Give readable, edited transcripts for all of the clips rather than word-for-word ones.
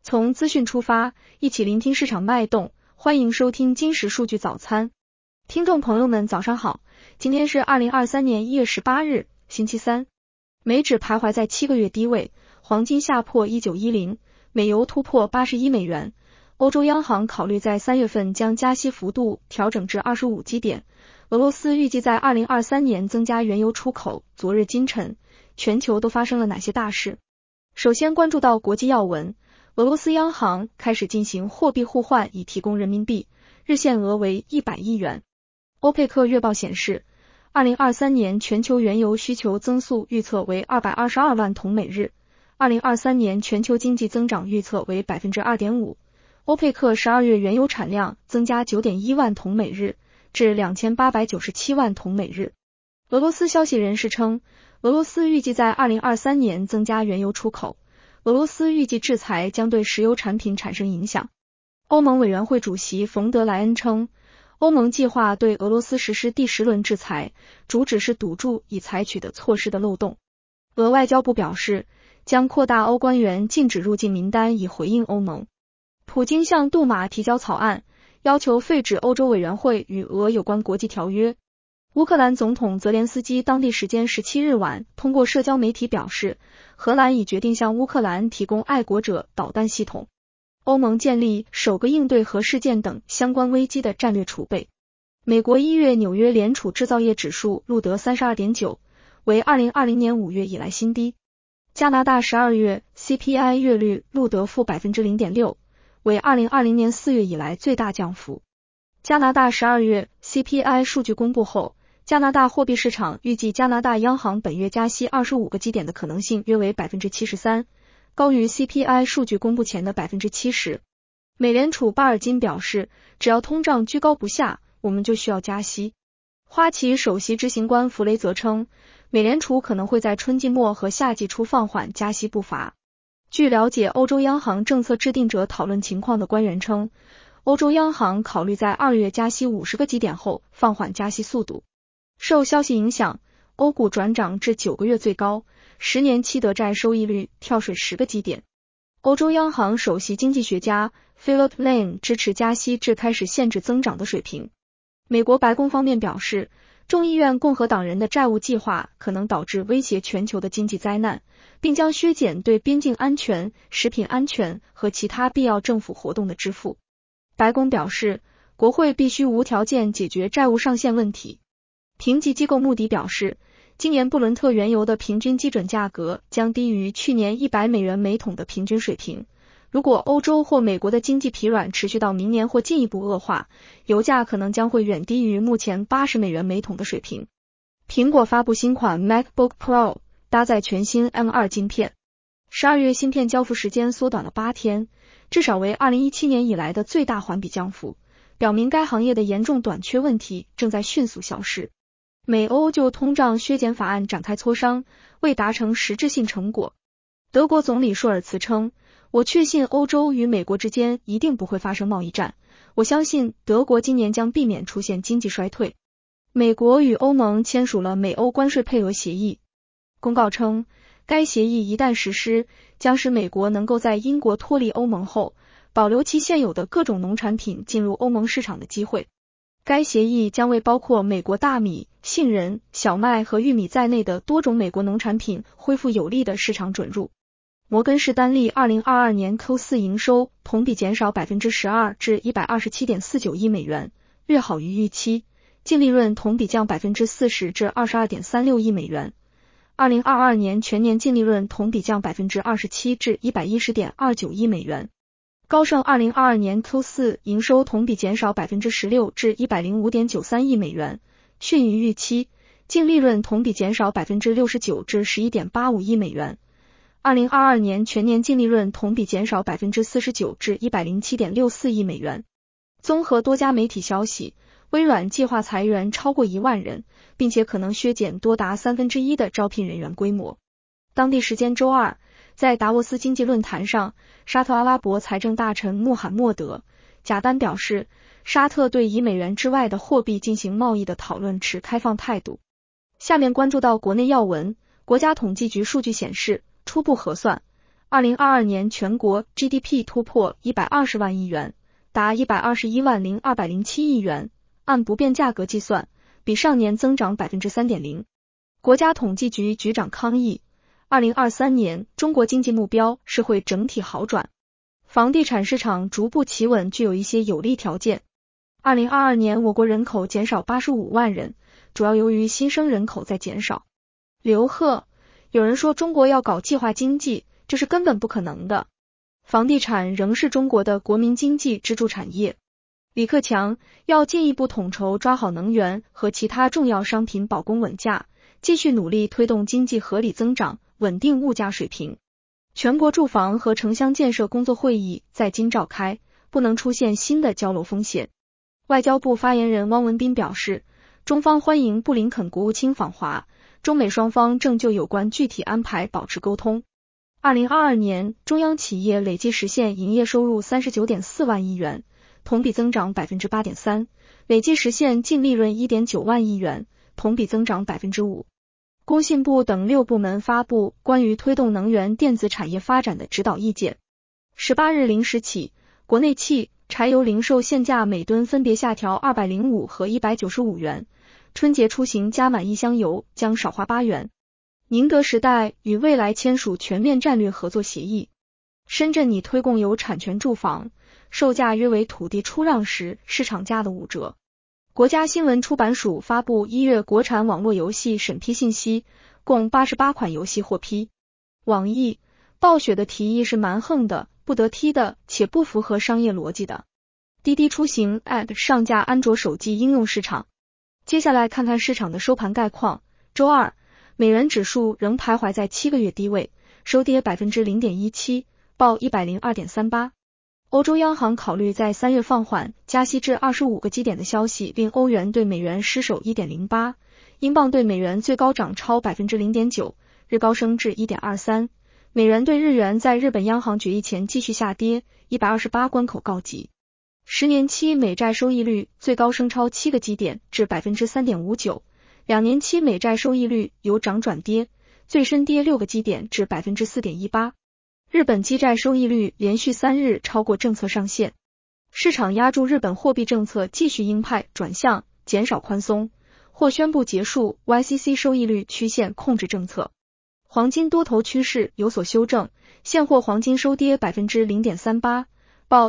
从资讯出发，一起聆听市场脉动，欢迎收听今时数据早餐。听众朋友们早上好，今天是2023年1月18日，星期三。美指徘徊在7个月低位，黄金下破1910，美油突破81美元。欧洲央行考虑在3月份将加息幅度调整至25基点。俄罗斯预计在2023年增加原油出口。昨日今晨，全球都发生了哪些大事？首先关注到国际要闻，俄罗斯央行开始进行货币互换以提供人民币，日限额为100亿元。欧佩克月报显示，2023年全球原油需求增速预测为222万桶每日，2023年全球经济增长预测为 2.5%。欧佩克12月原油产量增加 9.1 万桶每日，至2897万桶每日。俄罗斯消息人士称，俄罗斯预计在2023年增加原油出口。俄罗斯预计制裁将对石油产品产生影响。欧盟委员会主席冯德莱恩称，欧盟计划对俄罗斯实施第10轮制裁，主旨是堵住已采取的措施的漏洞。俄外交部表示，将扩大欧官员禁止入境名单以回应欧盟。普京向杜马提交草案，要求废止欧洲委员会与俄有关国际条约。乌克兰总统泽连斯基当地时间17日晚通过社交媒体表示，荷兰已决定向乌克兰提供爱国者导弹系统。欧盟建立首个应对核事件等相关危机的战略储备。美国1月纽约联储制造业指数录得 32.9， 为2020年5月以来新低。加拿大12月 CPI 月率录得负 0.6%， 为2020年4月以来最大降幅。加拿大12月 CPI 数据公布后，加拿大货币市场预计加拿大央行本月加息25个基点的可能性约为 73%， 高于 CPI 数据公布前的 70%。 美联储巴尔金表示，只要通胀居高不下，我们就需要加息。花旗首席执行官弗雷泽称，美联储可能会在春季末和夏季初放缓加息步伐。据了解，欧洲央行政策制定者讨论情况的官员称，欧洲央行考虑在2月加息50个基点后放缓加息速度。受消息影响，欧股转涨至9个月最高，10年期德债收益率跳水10个基点。欧洲央行首席经济学家 Philip Lane 支持加息至开始限制增长的水平。美国白宫方面表示，众议院共和党人的债务计划可能导致威胁全球的经济灾难，并将削减对边境安全、食品安全和其他必要政府活动的支付。白宫表示，国会必须无条件解决债务上限问题。评级机构穆迪表示，今年布伦特原油的平均基准价格将低于去年100美元每桶的平均水平。如果欧洲或美国的经济疲软持续到明年或进一步恶化，油价可能将会远低于目前80美元每桶的水平。苹果发布新款 MacBook Pro， 搭载全新 M2 晶片。12月芯片交付时间缩短了8天，至少为2017年以来的最大环比降幅，表明该行业的严重短缺问题正在迅速消失。美欧就通胀削减法案展开磋商，未达成实质性成果。德国总理舒尔茨称，我确信欧洲与美国之间一定不会发生贸易战，我相信德国今年将避免出现经济衰退。美国与欧盟签署了美欧关税配额协议。公告称，该协议一旦实施，将使美国能够在英国脱离欧盟后，保留其现有的各种农产品进入欧盟市场的机会。该协议将为包括美国大米、杏仁、小麦和玉米在内的多种美国农产品恢复有利的市场准入。摩根士丹利2022年 Q4 营收同比减少 12% 至 127.49 亿美元，略好于预期，净利润同比降 40% 至 22.36 亿美元。2022年全年净利润同比降 27% 至 110.29 亿美元。高盛2022年 Q4 营收同比减少 16% 至 105.93 亿美元，逊于预期，净利润同比减少 69% 至 11.85 亿美元。2022年全年净利润同比减少 49% 至 107.64 亿美元。综合多家媒体消息，微软计划裁员超过1万人，并且可能削减多达1/3的招聘人员规模。当地时间周二，在达沃斯经济论坛上，沙特阿拉伯财政大臣穆罕默德·贾丹表示，沙特对以美元之外的货币进行贸易的讨论持开放态度。下面关注到国内要闻，国家统计局数据显示，初步核算 2022年全国 GDP 突破120万亿元，达121万0207亿元，按不变价格计算，比上年增长 3.0%。国家统计局局长康毅，2023年中国经济目标是会整体好转，房地产市场逐步企稳具有一些有利条件。2022年我国人口减少85万人，主要由于新生人口在减少。刘鹤，有人说中国要搞计划经济，这是根本不可能的。房地产仍是中国的国民经济支柱产业。李克强要进一步统筹抓好能源和其他重要商品保供稳价，继续努力推动经济合理增长，稳定物价水平。全国住房和城乡建设工作会议在京召开，不能出现新的交楼风险。外交部发言人汪文斌表示，中方欢迎布林肯国务卿访华，中美双方正就有关具体安排保持沟通。2022年中央企业累计实现营业收入 39.4 万亿元，同比增长 8.3%， 累计实现净利润 1.9 万亿元，同比增长 5%。工信部等6部门发布关于推动能源电子产业发展的指导意见。18日0时起，国内汽柴油零售限价每吨分别下调205和195元，春节出行加满1箱油将少花8元。宁德时代与蔚来签署全面战略合作协议。深圳拟推共有产权住房，售价约为土地出让时市场价的5折。国家新闻出版署发布1月国产网络游戏审批信息，共88款游戏获批。网易、暴雪的提议是蛮横的，不得踢的，且不符合商业逻辑的。滴滴出行 App 上架安卓手机应用市场。接下来看看市场的收盘概况。周二，美元指数仍徘徊在7个月低位，收跌 0.17%， 报 102.38。欧洲央行考虑在3月放缓加息至25个基点的消息，令欧元对美元失守 1.08， 英镑对美元最高涨超 0.9%， 日高升至 1.23。 美元对日元在日本央行决议前继续下跌，128关口告急。10年期美债收益率最高升超7个基点至 3.59%， 2年期美债收益率由涨转跌，最深跌6个基点至 4.18%。日本基债收益率连续3日超过政策上限，市场压住日本货币政策继续鹰派转向，减少宽松，或宣布结束 YCC 收益率曲线控制政策。黄金多头趋势有所修正，现货黄金收跌 0.38%， 报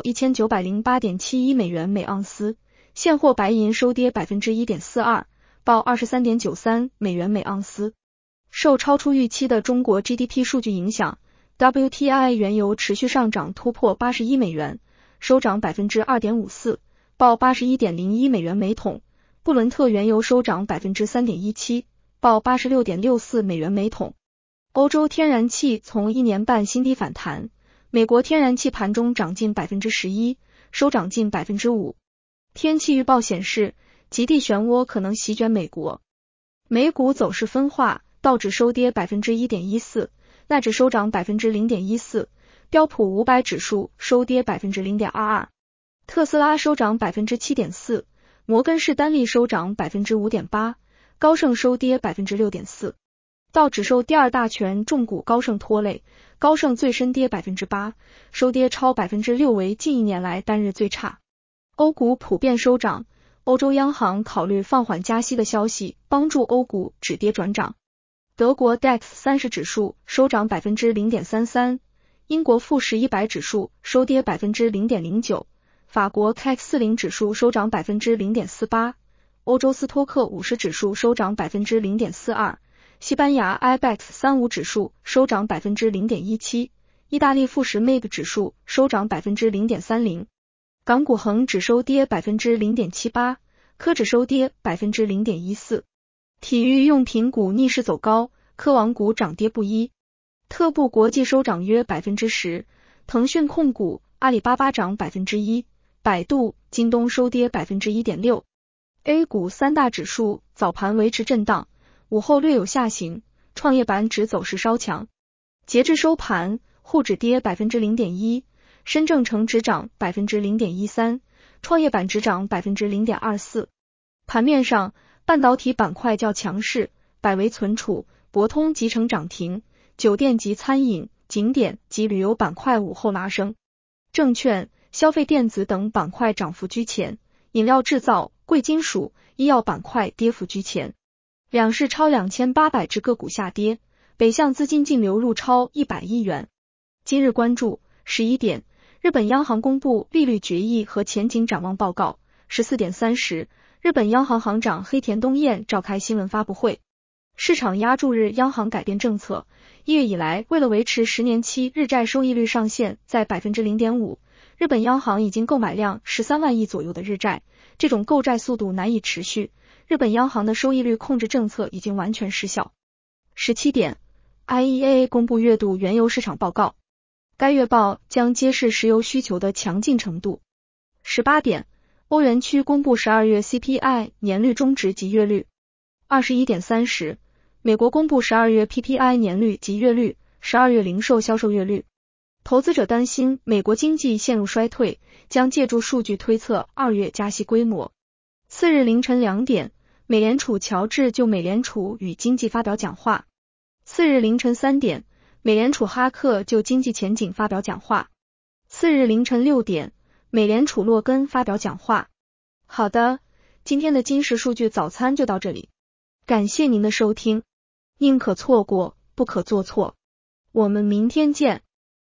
1908.71 美元每盎司，现货白银收跌 1.42%， 报 23.93 美元每盎司。受超出预期的中国 GDP 数据影响，WTI 原油持续上涨突破81美元，收涨 2.54%， 报 81.01 美元每桶。布伦特原油收涨 3.17%， 报 86.64 美元每桶。欧洲天然气从1年半新低反弹，美国天然气盘中涨近 11%， 收涨近 5%。天气预报显示，极地漩涡可能席卷美国。美股走势分化，道指收跌 1.14%，纳指收涨 0.14%， 标普500指数收跌 0.22%， 特斯拉收涨 7.4%， 摩根士丹利收涨 5.8%， 高盛收跌 6.4%。道指受第二大权重股高盛拖累，高盛最深跌 8%， 收跌超 6%， 为近1年来单日最差。欧股普遍收涨，欧洲央行考虑放缓加息的消息帮助欧股止跌转涨。德国 DAX 30指数收涨 0.33%， 英国富时100指数收跌 0.09%， 法国 CAC 40指数收涨 0.48%， 欧洲斯托克50指数收涨 0.42%， 西班牙 IBEX 35指数收涨 0.17%， 意大利富时 MIB 指数收涨 0.30%， 港股恒指收跌 0.78%， 科指收跌 0.14%。体育用品股逆势走高，科网股涨跌不一。特步国际收涨约 10%， 腾讯控股、阿里巴巴涨 1%， 百度、京东收跌 1.6%。A 股三大指数早盘维持震荡，午后略有下行，创业板指走势稍强。截至收盘，沪指跌 0.1%， 深证成指涨 0.13%， 创业板指涨 0.24%。盘面上，半导体板块较强势，百维存储、博通集成涨停，酒店及餐饮、 景点及旅游板块午后拉升，证券、消费电子等板块涨幅居前，饮料制造、贵金属、医药板块跌幅居前。两市超2800只个股下跌，北向资金净流入超100亿元。今日关注11点，日本央行公布利率决议和前景展望报告。14点30，日本央行行长黑田东彦召开新闻发布会。市场押注日央行改变政策，1月以来，为了维持10年期日债收益率上限在 0.5%， 日本央行已经购买量13万亿左右的日债，这种购债速度难以持续，日本央行的收益率控制政策已经完全失效。17点 ，IEA 公布月度原油市场报告，该月报将揭示石油需求的强劲程度。18点，欧元区公布12月 CPI 年率终值及月率。21点30，美国公布12月 PPI 年率及月率，12月零售销售月率。投资者担心美国经济陷入衰退，将借助数据推测2月加息规模。次日凌晨2点，美联储乔治就美联储与经济发表讲话。次日凌晨3点，美联储哈克就经济前景发表讲话。次日凌晨6点，美联储洛根发表讲话。好的，今天的金石数据早餐就到这里，感谢您的收听，宁可错过，不可做错。我们明天见。